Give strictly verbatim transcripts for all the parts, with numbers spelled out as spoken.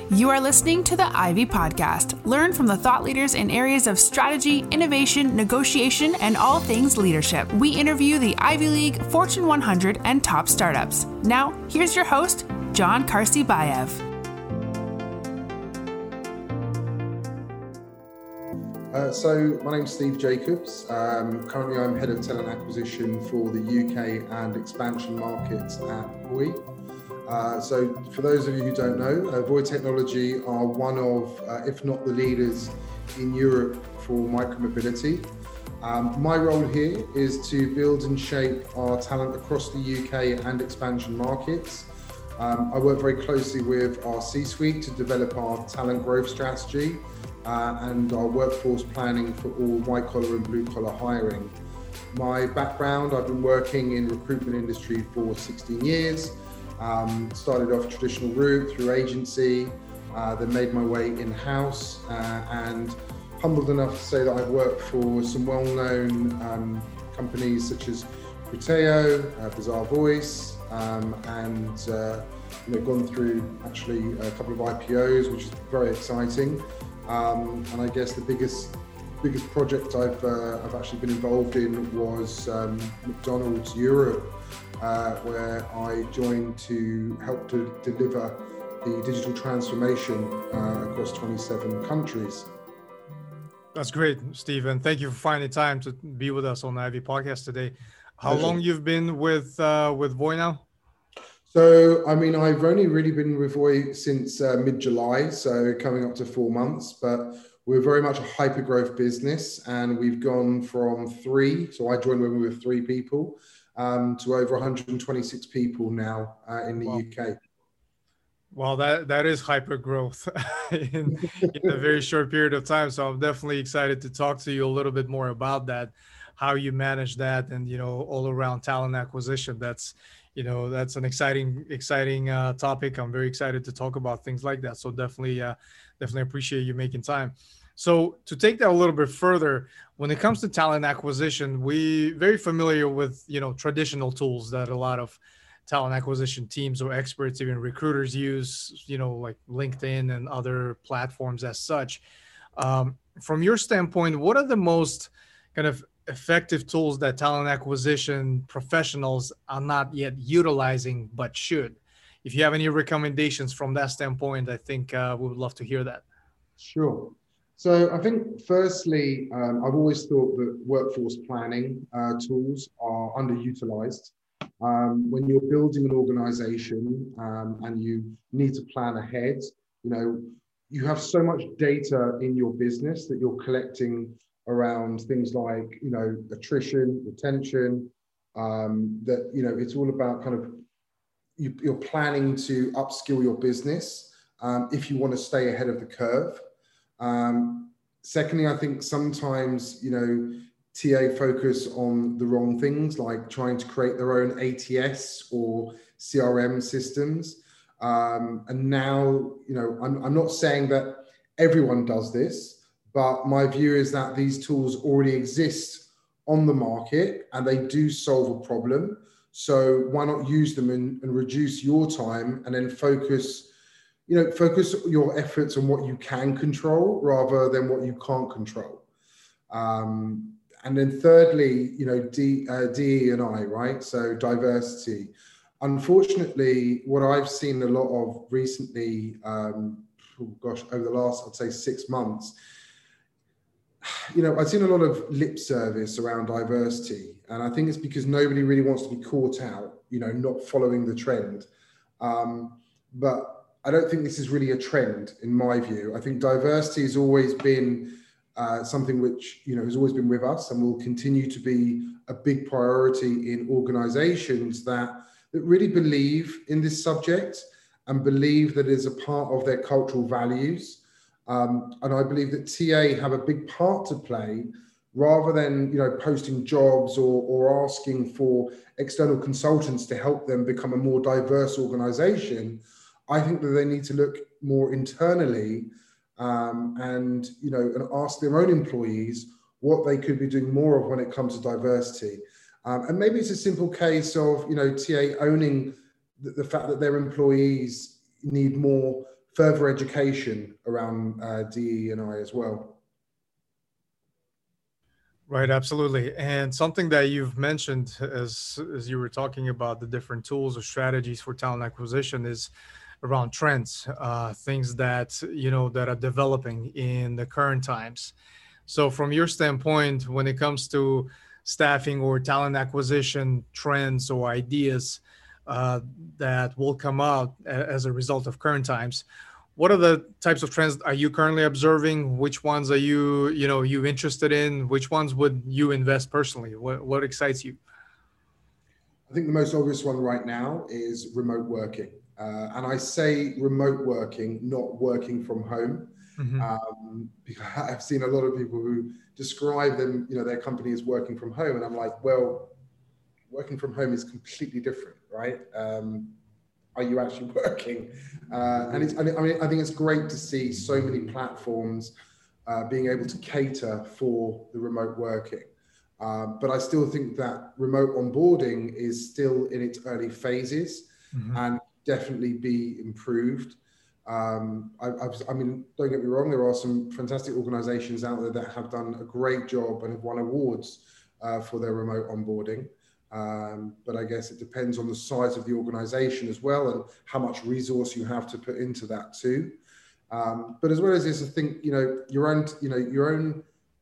You are listening to the Ivy Podcast. Learn from the thought leaders in areas of strategy, innovation, negotiation, and all things leadership. We interview the Ivy League, Fortune one hundred, and top startups. Now, here's your host, John Karsi-Bayev. Uh, so my name's Steve Jacobs. Um, currently I'm Head of Talent Acquisition for the U K and expansion markets at Voi. Uh, so for those of you who don't know, uh, Voi Technology are one of, uh, if not the leaders in Europe for micromobility. Um, my role here is to build and shape our talent across the U K and expansion markets. Um, I work very closely with our C-suite to develop our talent growth strategy uh, and our workforce planning for all white collar and blue collar hiring. My background, I've been working in recruitment industry for sixteen years. Um, started off traditional route through agency, uh, then made my way in-house uh, and humbled enough to say that I've worked for some well-known um, companies such as Criteo, uh, Bizarre Voice, um, and uh, you know, gone through actually a couple of I P Os, which is very exciting. Um, and I guess the biggest biggest project I've uh, I've actually been involved in was um, McDonald's Europe. Uh, where I joined to help to deliver the digital transformation uh, across twenty-seven countries. That's great, Stephen. Thank you for finding time to be with us on the Ivy Podcast today. How Pleasure. long you've been with uh, with Voi now? So, I mean, I've only really been with Voi since uh, mid-July, so coming up to four months, but we're very much a hyper-growth business, and we've gone from three, so I joined when we were three people, Um, to over one hundred twenty-six people now uh, in the wow. U K. Well, that that is hyper growth in, in a very short period of time. So I'm definitely excited to talk to you a little bit more about that, how you manage that, and you know, all around talent acquisition. That's you know that's an exciting exciting uh, topic. I'm very excited to talk about things like that. So definitely uh, definitely appreciate you making time. So to take that a little bit further, when it comes to talent acquisition, we very familiar with, you know, traditional tools that a lot of talent acquisition teams or experts, even recruiters use, you know, like LinkedIn and other platforms as such. Um, from your standpoint, what are the most kind of effective tools that talent acquisition professionals are not yet utilizing, but should? If you have any recommendations from that standpoint, I think uh, we would love to hear that. Sure. So I think firstly, um, I've always thought that workforce planning uh, tools are underutilized. Um, when you're building an organization um, and you need to plan ahead, you know, you have so much data in your business that you're collecting around things like, you know, attrition, retention, um, that, you know, it's all about kind of, you, you're planning to upskill your business um, if you want to stay ahead of the curve. Um, secondly, I think sometimes, you know, T A focus on the wrong things, like trying to create their own A T S or C R M systems. Um, and now, you know, I'm, I'm not saying that everyone does this, but my view is that these tools already exist on the market and they do solve a problem. So why not use them and, and reduce your time and then focus You know, focus your efforts on what you can control rather than what you can't control. Um, and then thirdly, you know, D, uh, D E and I, right? So diversity. Unfortunately, what I've seen a lot of recently, um, oh gosh, over the last, I'd say six months, you know, I've seen a lot of lip service around diversity. And I think it's because nobody really wants to be caught out, you know, not following the trend. Um, but I don't think this is really a trend in my view. I think diversity has always been uh, something which, you know, has always been with us and will continue to be a big priority in organizations that, that really believe in this subject and believe that it is a part of their cultural values. Um, and I believe that T A have a big part to play rather than, you know, posting jobs or, or asking for external consultants to help them become a more diverse organization. I think that they need to look more internally um, and, you know, and ask their own employees what they could be doing more of when it comes to diversity. Um, and maybe it's a simple case of, you know, T A owning the, the fact that their employees need more further education around uh, D E and I as well. Right, absolutely. And something that you've mentioned as as you were talking about the different tools or strategies for talent acquisition is around trends, uh, things that, you know, that are developing in the current times. So from your standpoint, when it comes to staffing or talent acquisition trends or ideas uh, that will come out a- as a result of current times, what are the types of trends are you currently observing? Which ones are you, you know, you interested in? Which ones would you invest personally? What what excites you? I think the most obvious one right now is remote working. Uh, and I say remote working, not working from home. Hmm. Um, because I've seen a lot of people who describe them, you know, their company as working from home. And I'm like, well, working from home is completely different, right? Um, are you actually working? Uh, and it's, I mean, I think it's great to see so many platforms uh, being able to cater for the remote working. Um, but I still think that remote onboarding is still in its early phases Hmm. and definitely be improved. Um, I, I've, I mean, don't get me wrong, there are some fantastic organizations out there that have done a great job and have won awards uh, for their remote onboarding. Um, but I guess it depends on the size of the organization as well and how much resource you have to put into that too. Um, but as well as this, I think, you know, your own, you know, your own,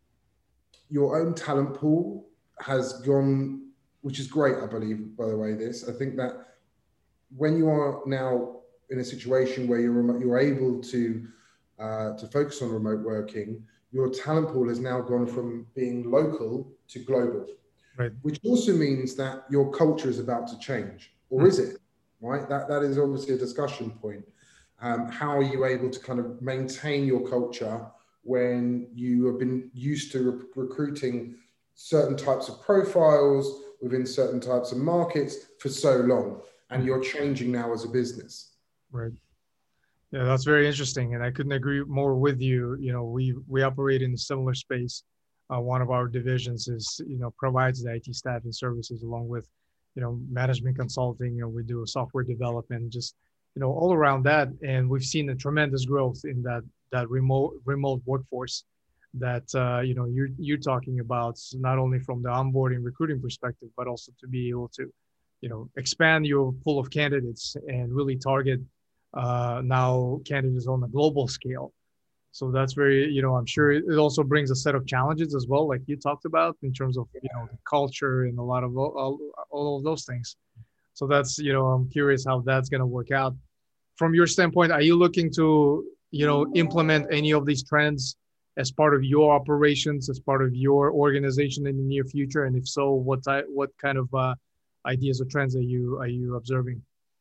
your own talent pool has gone, which is great, I believe, by the way, this, I think that when you are now in a situation where you're, you're able to, uh, to focus on remote working, your talent pool has now gone from being local to global. Right. Which also means that your culture is about to change, or Mm. is it? Right. That that is obviously a discussion point. Um, how are you able to kind of maintain your culture when you have been used to re- recruiting certain types of profiles within certain types of markets for so long, and you're changing now as a business? Right. Yeah, that's very interesting, and I couldn't agree more with you. You know, we we operate in a similar space. Uh, one of our divisions is, you know, provides the I T staffing services along with, you know, management consulting. You know, we do software development, just, you know, all around that. And we've seen a tremendous growth in that that remote remote workforce that uh, you know you're you're talking about, not only from the onboarding recruiting perspective, but also to be able to, you know, expand your pool of candidates and really target uh, now candidates on a global scale. So that's very, you know, I'm sure it also brings a set of challenges as well, like you talked about in terms of, you know, the culture and a lot of all, all of those things. So that's, you know, I'm curious how that's going to work out. From your standpoint, are you looking to, you know, implement any of these trends as part of your operations, as part of your organization in the near future? And if so, what type, what kind of uh, ideas or trends are you are you observing?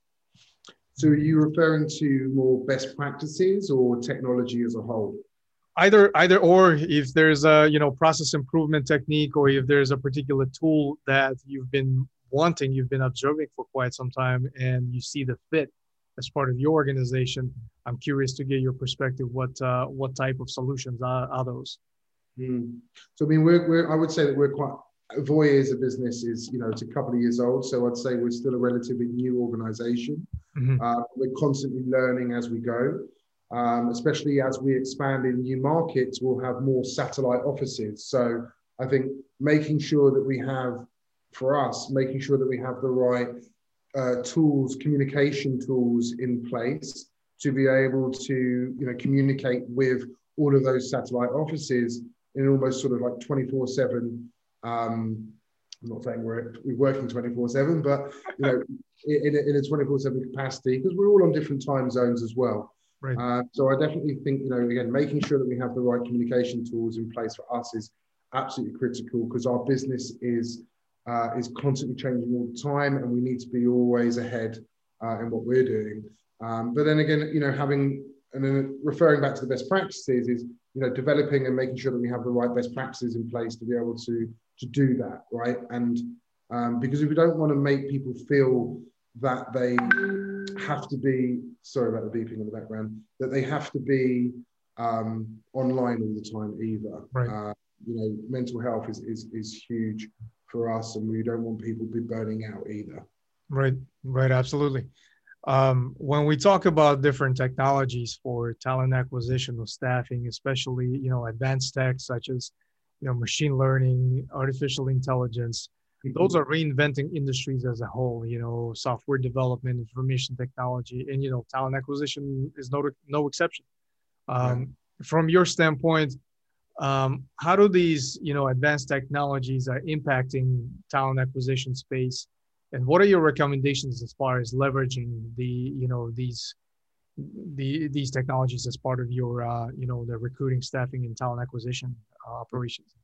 So are you referring to more best practices or technology as a whole? Either, either, or if there's a, you know, process improvement technique, or if there's a particular tool that you've been wanting, you've been observing for quite some time, and you see the fit as part of your organization, I'm curious to get your perspective. What uh, what type of solutions are, are those? Mm. So I mean, we're, we're I would say that we're quite, Voya as a business is, you know, it's a couple of years old. So I'd say we're still a relatively new organization. Mm-hmm. Uh, we're constantly learning as we go, um, especially as we expand in new markets, we'll have more satellite offices. So I think making sure that we have, for us, making sure that we have the right uh, tools, communication tools in place to be able to, you know, communicate with all of those satellite offices in almost sort of like twenty-four seven. Um, I'm not saying we're, we're working twenty-four seven, but, you know, in a, in a twenty-four seven capacity, because we're all on different time zones as well. Right. Uh, so I definitely think, you know, again, making sure that we have the right communication tools in place for us is absolutely critical, because our business is uh, is constantly changing all the time, and we need to be always ahead uh, in what we're doing. Um, but then again, you know, having, and then referring back to the best practices is, you know, developing and making sure that we have the right best practices in place to be able to to do that, right? And um, because if we don't want to make people feel that they have to be, sorry about the beeping in the background, that they have to be um, online all the time either. Right. Uh, you know, mental health is, is, is huge for us, and we don't want people to be burning out either. Right, right, absolutely. Um, when we talk about different technologies for talent acquisition or staffing, especially, you know, advanced tech such as, you know, machine learning, artificial intelligence, those are reinventing industries as a whole, you know, software development, information technology, and, you know, talent acquisition is no, no exception. Um, Yeah. from your standpoint, um, how do these, you know, advanced technologies are impacting talent acquisition space? And what are your recommendations as far as leveraging the, you know, these, the, these technologies as part of your, uh, you know, the recruiting, staffing, and talent acquisition uh, operations?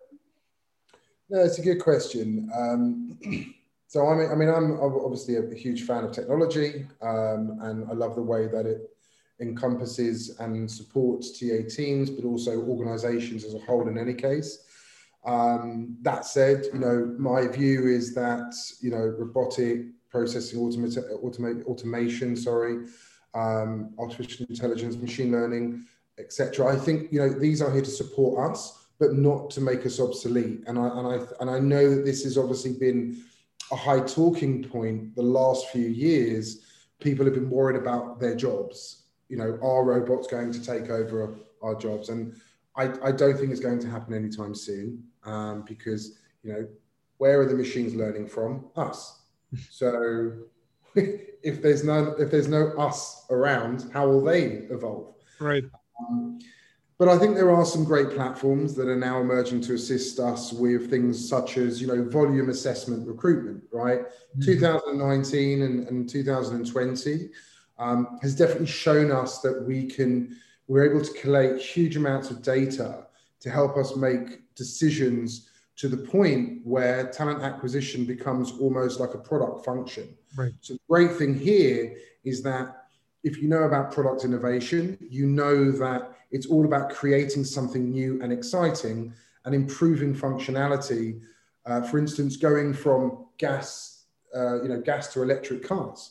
No, it's a good question. Um, so I mean, I mean, I'm obviously a huge fan of technology, um, and I love the way that it encompasses and supports T A teams, but also organizations as a whole in any case. Um, that said, you know, my view is that, you know, robotic processing, automata- automate, automation, sorry, um, artificial intelligence, machine learning, et cetera. I think, you know, these are here to support us, but not to make us obsolete. And I, and I, and I know that this has obviously been a high talking point the last few years. People have been worried about their jobs. You know, are robots going to take over our jobs? And I, I don't think it's going to happen anytime soon, um, because, you know, where are the machines learning from? Us. So if there's no if there's no us around, how will they evolve? Right. Um, but I think there are some great platforms that are now emerging to assist us with things such as, you know, volume assessment recruitment, right? Mm-hmm. two thousand nineteen and, and two thousand twenty um, has definitely shown us that we can, we're able to collate huge amounts of data to help us make decisions to the point where talent acquisition becomes almost like a product function. Right. So the great thing here is that if you know about product innovation, you know that it's all about creating something new and exciting and improving functionality. Uh, for instance, going from gas, uh, you know, gas to electric cars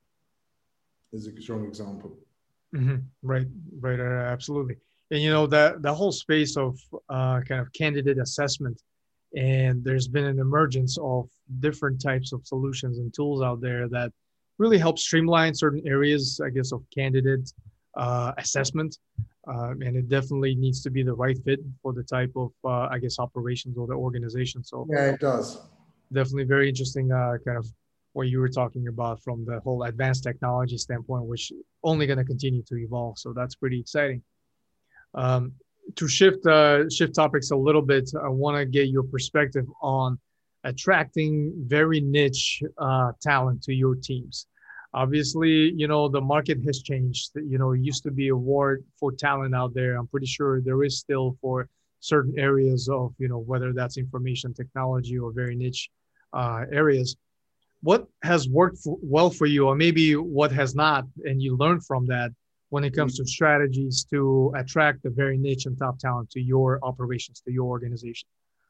is a strong example. Mm-hmm. Right, right, uh, absolutely. And, you know, that the whole space of uh, kind of candidate assessment, and there's been an emergence of different types of solutions and tools out there that really help streamline certain areas, I guess, of candidate uh, assessment. Uh, and it definitely needs to be the right fit for the type of, uh, I guess, operations or the organization. So yeah, it does. Definitely very interesting uh, kind of what you were talking about from the whole advanced technology standpoint, which only going to continue to evolve. So that's pretty exciting. Um, to shift uh, shift topics a little bit, I want to get your perspective on attracting very niche uh, talent to your teams. Obviously, you know, the market has changed. You know, it used to be a war for talent out there. I'm pretty sure there is still for certain areas of, you know, whether that's information technology or very niche uh, areas. What has worked for, well for you, or maybe what has not, and you learned from that when it comes to strategies to attract the very niche and top talent to your operations, to your organization?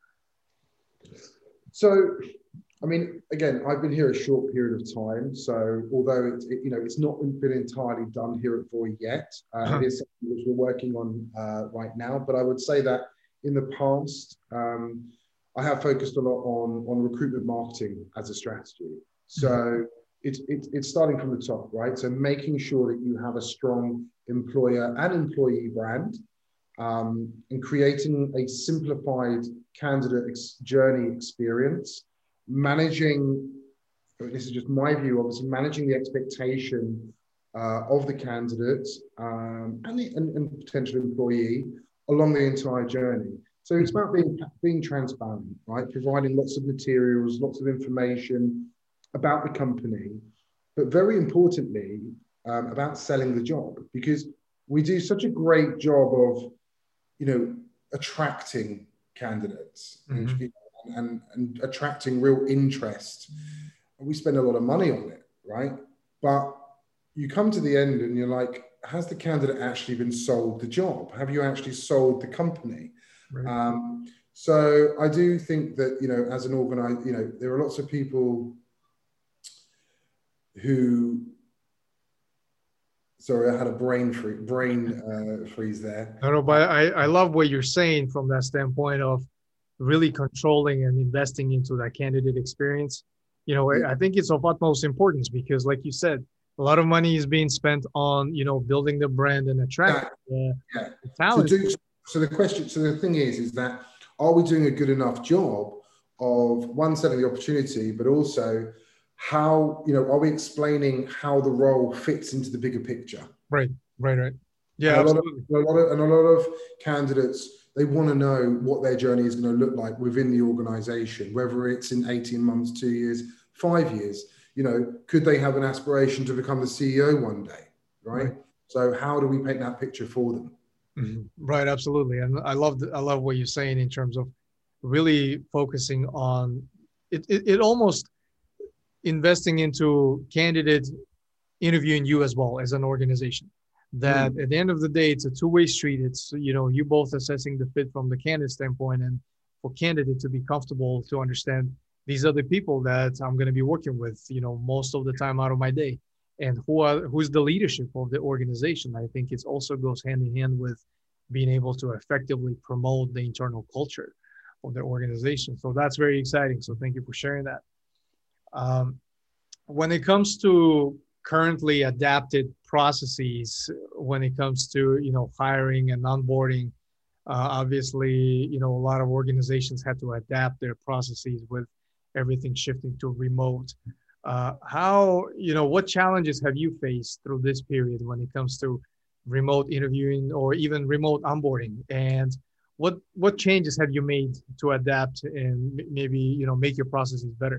So, I mean, again, I've been here a short period of time. So although it's, it, you know, it's not been entirely done here at Voi yet, uh, uh-huh. It is something which we're working on uh, right now. But I would say that in the past, um, I have focused a lot on, on recruitment marketing as a strategy. So mm-hmm. it's, it's, it's starting from the top, right? So making sure that you have a strong employer and employee brand, um, and creating a simplified candidate ex- journey experience, managing, this is just my view, obviously, managing the expectation uh, of the candidate um, and, the, and, and potential employee along the entire journey. So it's about being, being transparent, right? Providing lots of materials, lots of information about the company, but very importantly, um, about selling the job, because we do such a great job of, you know, attracting candidates mm-hmm. and, and, and attracting real interest. And we spend a lot of money on it, right? But you come to the end and you're like, has the candidate actually been sold the job? Have you actually sold the company? Right. Um, so I do think that, you know, as an organizer, you know, there are lots of people who, sorry, I had a brain free, brain uh, freeze there. No, no, but I, I love what you're saying from that standpoint of really controlling and investing into that candidate experience. You know, yeah. I think it's of utmost importance because, like you said, a lot of money is being spent on, you know, building the brand and attracting yeah. uh, yeah. the talent. So, do, so the question, so the thing is, is that are we doing a good enough job of one, selling the opportunity, but also how, you know, are we explaining how the role fits into the bigger picture? Right, right, right. Yeah, and a absolutely. lot of, a lot of, and a lot of candidates, they want to know what their journey is going to look like within the organization, whether it's in eighteen months, two years, five years. You know, could they have an aspiration to become the C E O one day, right? right. So how do we paint that picture for them? Mm-hmm. Right, absolutely. And I love I love what you're saying in terms of really focusing on it, it, it almost investing into candidate interviewing you as well as an organization. That mm. at the end of the day, it's a two-way street. It's, you know, you both assessing the fit from the candidate standpoint, and for candidate to be comfortable to understand these are the people that I'm going to be working with, you know, most of the time out of my day, and who are who's the leadership of the organization. I think it also goes hand in hand with being able to effectively promote the internal culture of the organization. So that's very exciting. So thank you for sharing that. Um, when it comes to currently adapted processes, when it comes to, you know, hiring and onboarding, uh, obviously, you know, a lot of organizations had to adapt their processes with everything shifting to remote. Uh, how, you know, what challenges have you faced through this period when it comes to remote interviewing or even remote onboarding? And what what changes have you made to adapt and maybe, you know, make your processes better?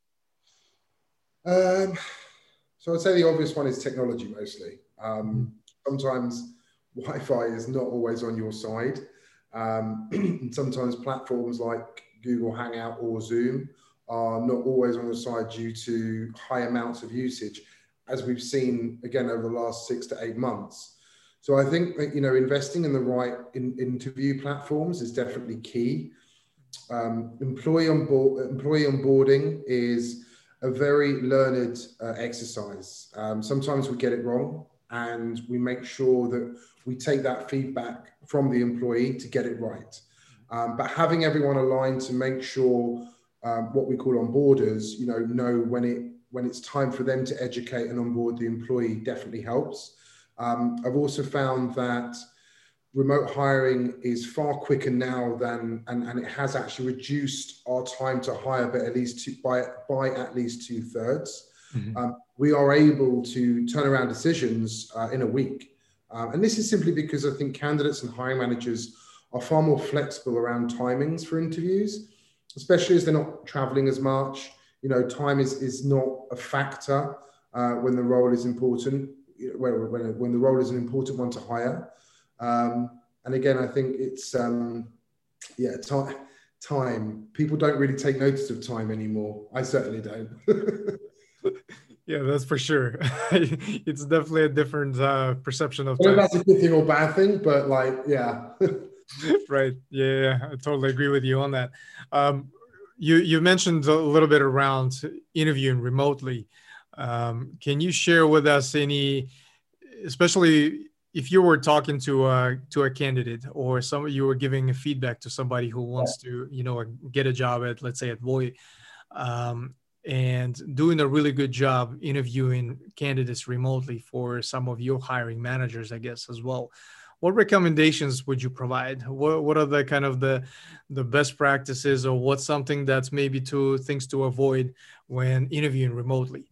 Um, so I'd say the obvious one is technology mostly. Um, sometimes Wi-Fi is not always on your side. Um, and sometimes platforms like Google Hangout or Zoom are not always on the side due to high amounts of usage, as we've seen again over the last six to eight months. So I think that, you know, investing in the right in, interview platforms is definitely key. Um, employee on board, employee onboarding is a very learned uh, exercise. Um, sometimes we get it wrong, and we make sure that we take that feedback from the employee to get it right. Um, but having everyone aligned to make sure um, what we call onboarders, you know, know when it when it's time for them to educate and onboard the employee definitely helps. Um, I've also found that remote hiring is far quicker now than, and, and it has actually reduced our time to hire by at least two, by, by at least two thirds. Mm-hmm. Um, we are able to turn around decisions uh, in a week. Um, and this is simply because I think candidates and hiring managers are far more flexible around timings for interviews, especially as they're not traveling as much. You know, time is, is not a factor uh, when the role is important, when, when, when the role is an important one to hire. Um, and again, I think it's, um, yeah, time, time. People don't really take notice of time anymore. I certainly don't. Yeah, that's for sure. It's definitely a different uh, perception of time. I don't know if that's a good thing or bad thing, but like, yeah. Right. Yeah, yeah, I totally agree with you on that. Um, you, you mentioned a little bit around interviewing remotely. Um, can you share with us any, especially if you were talking to a to a candidate, or some you were giving a feedback to somebody who wants yeah. to, you know, get a job at, let's say, at Voy, um, and doing a really good job interviewing candidates remotely for some of your hiring managers, I guess, as well. What recommendations would you provide? What what are the kind of the the best practices, or what's something that's maybe two things to avoid when interviewing remotely?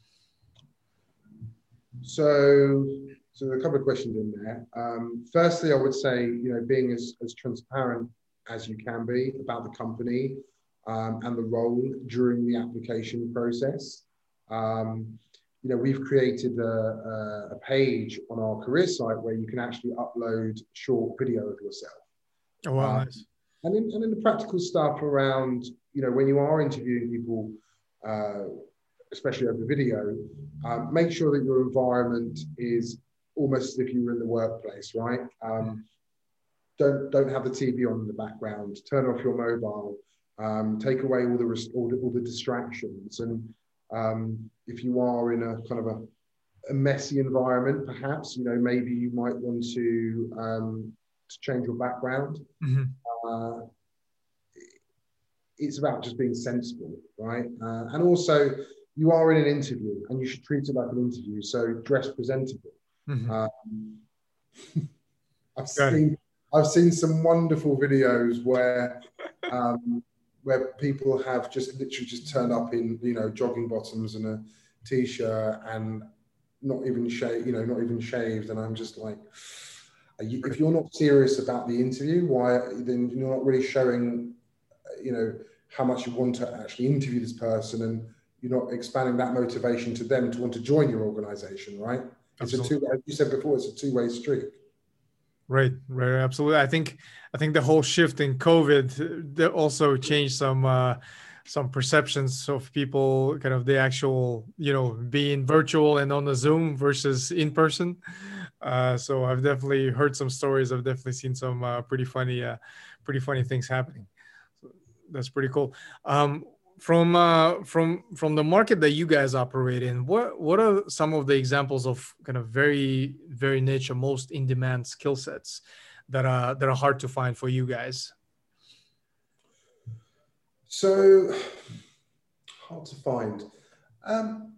So. So there are a couple of questions in there. Um, firstly, I would say, you know, being as, as transparent as you can be about the company um, and the role during the application process. Um, you know, we've created a, a page on our career site where you can actually upload a short video of yourself. Oh, wow, um, nice. And then, and then the practical stuff around, you know, when you are interviewing people, uh, especially over video, um, make sure that your environment is almost as if you were in the workplace, right? Um, don't don't have the T V on in the background. Turn off your mobile. Um, take away all the, all the all the distractions. And um, if you are in a kind of a, a messy environment, perhaps, you know, maybe you might want to um, to change your background. Mm-hmm. Uh, it's about just being sensible, right? Uh, and also, you are in an interview and you should treat it like an interview. So dress presentable. Mm-hmm. Um, I've Got seen it. I've seen some wonderful videos where um, where people have just literally just turned up in, you know, jogging bottoms and a t-shirt and not even shaved, you know, not even shaved. And I'm just like, are you, if you're not serious about the interview, why then you're not really showing, you know, how much you want to actually interview this person, and you're not expanding that motivation to them to want to join your organization, right? It's Absolutely. a two, as you said before, it's a two-way street. Right, right, absolutely. I think I think the whole shift in COVID that also changed some uh, some perceptions of people, kind of the actual, you know, being virtual and on the Zoom versus in person. Uh, so I've definitely heard some stories. I've definitely seen some uh, pretty funny, uh, pretty funny things happening. So that's pretty cool. Um, From uh, from from the market that you guys operate in, what what are some of the examples of kind of very very niche or most in demand skill sets that are that are hard to find for you guys? So hard to find. Um,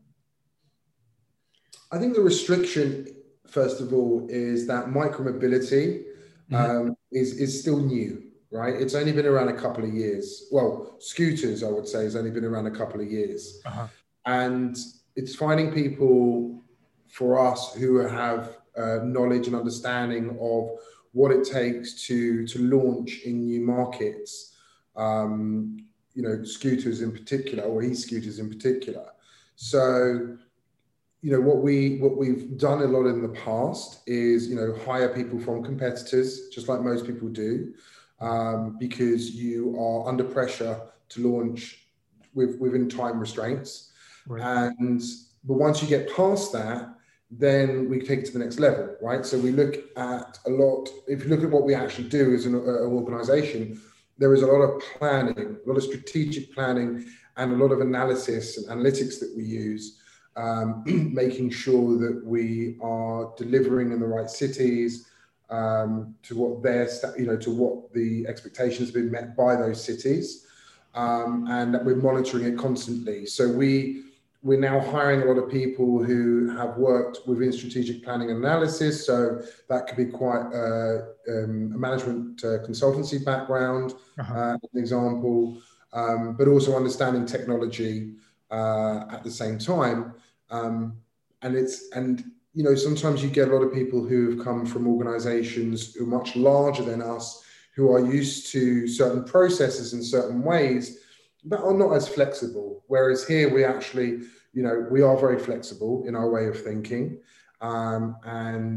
I think the restriction, first of all, is that micromobility um, mm-hmm. is is still new. Right, it's only been around a couple of years. Well, scooters, I would say, has only been around a couple of years, uh-huh. and it's finding people for us who have uh, knowledge and understanding of what it takes to to launch in new markets. Um, you know, scooters in particular, or e-scooters in particular. So, you know, what we what we've done a lot in the past is, you know, hire people from competitors, just like most people do. Um, because you are under pressure to launch with, within time restraints. Right. And but once you get past that, then we take it to the next level, right? So we look at a lot, if you look at what we actually do as an, uh, an organization, there is a lot of planning, a lot of strategic planning, and a lot of analysis and analytics that we use, um, making sure that we are delivering in the right cities, Um, to what their, you know, to what the expectations have been met by those cities, um, and that we're monitoring it constantly. So we we're now hiring a lot of people who have worked within strategic planning and analysis. So that could be quite uh, um, a management uh, consultancy background, uh-huh. uh, as an example, um, but also understanding technology uh, at the same time. Um, and it's and. You know, sometimes you get a lot of people who have come from organizations who are much larger than us, who are used to certain processes in certain ways, but are not as flexible. Whereas here we actually, you know, we are very flexible in our way of thinking. Um, and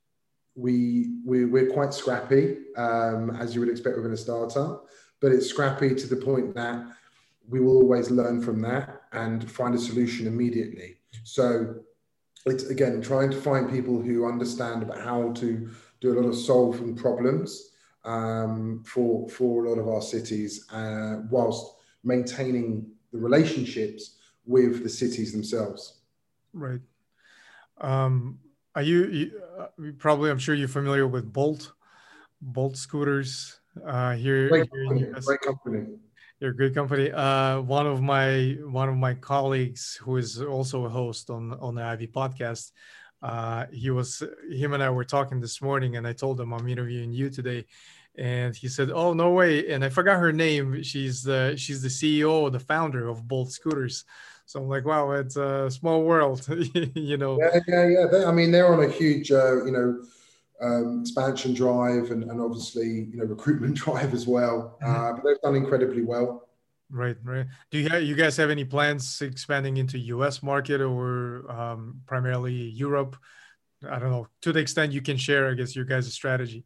we, we, we're quite scrappy, um, as you would expect within a startup, but it's scrappy to the point that we will always learn from that and find a solution immediately. So it's, again, trying to find people who understand about how to do a lot of solving problems um, for, for a lot of our cities, uh, whilst maintaining the relationships with the cities themselves. Right. Um, are you, you uh, probably, I'm sure you're familiar with Bolt, Bolt scooters uh, here, great here company, in the U S. Great company. You're a great company. Uh, one of my one of my colleagues, who is also a host on on the Ivy podcast, uh, he was him and I were talking this morning, and I told him I'm interviewing you today, and he said, "Oh, no way!" And I forgot her name. She's the she's the C E O, the founder of Bolt Scooters. So I'm like, wow, it's a small world, you know. Yeah, yeah, yeah. They, I mean, they're on a huge, uh, you know. Um, expansion drive and, and obviously, you know, recruitment drive as well. Uh, mm-hmm. But they've done incredibly well. Right, right. Do you, you guys have any plans expanding into U S market or um, primarily Europe? I don't know, to the extent you can share, I guess, your guys' strategy.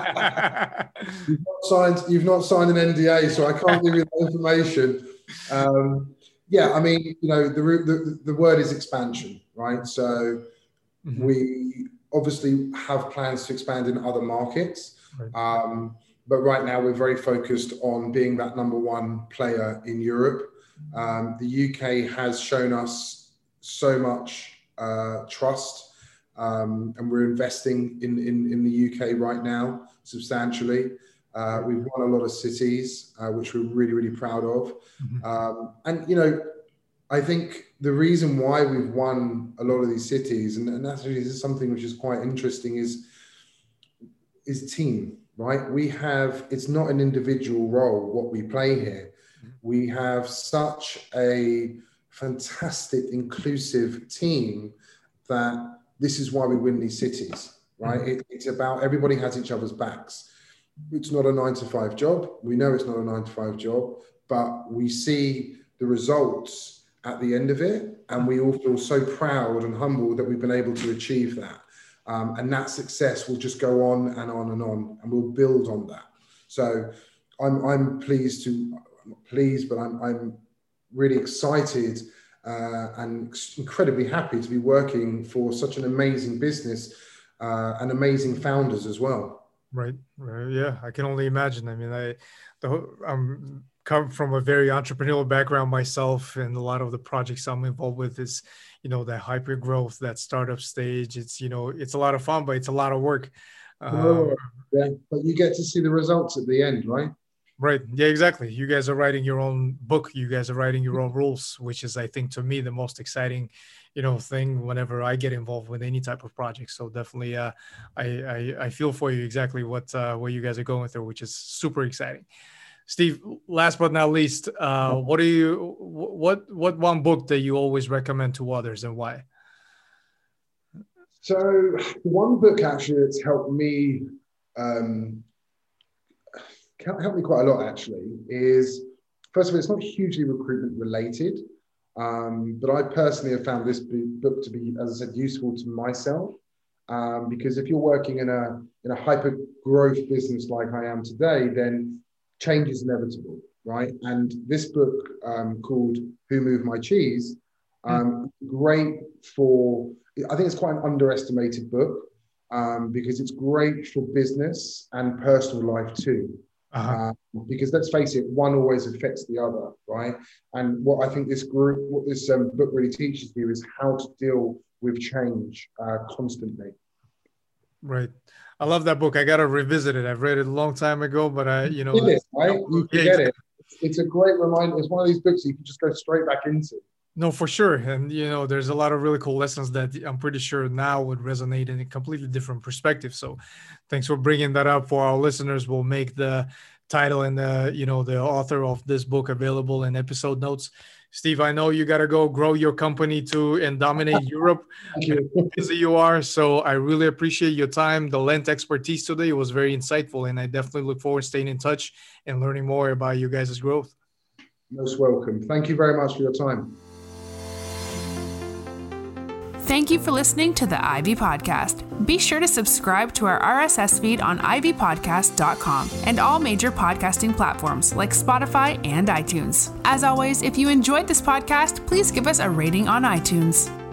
You've not signed, you've not signed an N D A, so I can't give you that information. Um, yeah, I mean, you know, the, the, the word is expansion, right? So mm-hmm. we obviously have plans to expand in other markets. Right. Um, but right now we're very focused on being that number one player in Europe. Um, the U K has shown us so much uh, trust, um, and we're investing in, in, in the U K right now substantially. Uh, we've won a lot of cities, uh, which we're really, really proud of. Mm-hmm. Um, and, you know, I think the reason why we've won a lot of these cities, and, and that's really something which is quite interesting, is, is team, right? We have, it's not an individual role, what we play here. We have such a fantastic, inclusive team that this is why we win these cities, right? It, it's about everybody has each other's backs. It's not a nine to five job. We know it's not a nine to five job, but we see the results at the end of it. And we all feel so proud and humbled that we've been able to achieve that. Um, and that success will just go on and on and on, and we'll build on that. So I'm, I'm pleased to, I'm not pleased, but I'm, I'm really excited uh, and incredibly happy to be working for such an amazing business uh, and amazing founders as well. Right. right. Yeah, I can only imagine. I mean, I, the, I'm come from a very entrepreneurial background myself, and a lot of the projects I'm involved with is, you know, that hyper growth, that startup stage. It's, you know, it's a lot of fun, but it's a lot of work. Oh, um, yeah, but you get to see the results at the end, right? Right. Yeah, exactly. You guys are writing your own book. You guys are writing your own rules, which is, I think, to me, the most exciting, you know, thing whenever I get involved with any type of project. So definitely, uh, I, I I feel for you exactly what uh, what you guys are going through, which is super exciting. Steve, last but not least, uh, what do you what what one book that you always recommend to others, and why? So one book actually that's helped me. Um, helped me quite a lot actually is, first of all, it's not hugely recruitment related, um, but I personally have found this book to be, as I said, useful to myself, um, because if you're working in a in a hyper growth business like I am today, then change is inevitable, right? And this book um, called Who Moved My Cheese, um, mm. great for, I think it's quite an underestimated book um, because it's great for business and personal life too. Uh-huh. Uh, because let's face it, one always affects the other, right? And what I think this group, what this um, book really teaches you is how to deal with change uh, constantly. Right. I love that book. I got to revisit it. I've read it a long time ago, but I, you know, it is, right? You can get it. It's a great reminder. It's one of these books you can just go straight back into. No, for sure. And, you know, there's a lot of really cool lessons that I'm pretty sure now would resonate in a completely different perspective. So thanks for bringing that up for our listeners. We'll make the title and the, you know, the author of this book available in episode notes. Steve, I know you got to go grow your company too and dominate Europe. You. How busy you are. So I really appreciate your time, the Lent expertise today. It was very insightful. And I definitely look forward to staying in touch and learning more about you guys' growth. Most welcome. Thank you very much for your time. Thank you for listening to the Ivy Podcast. Be sure to subscribe to our R S S feed on ivy podcast dot com and all major podcasting platforms like Spotify and iTunes. As always, if you enjoyed this podcast, please give us a rating on iTunes.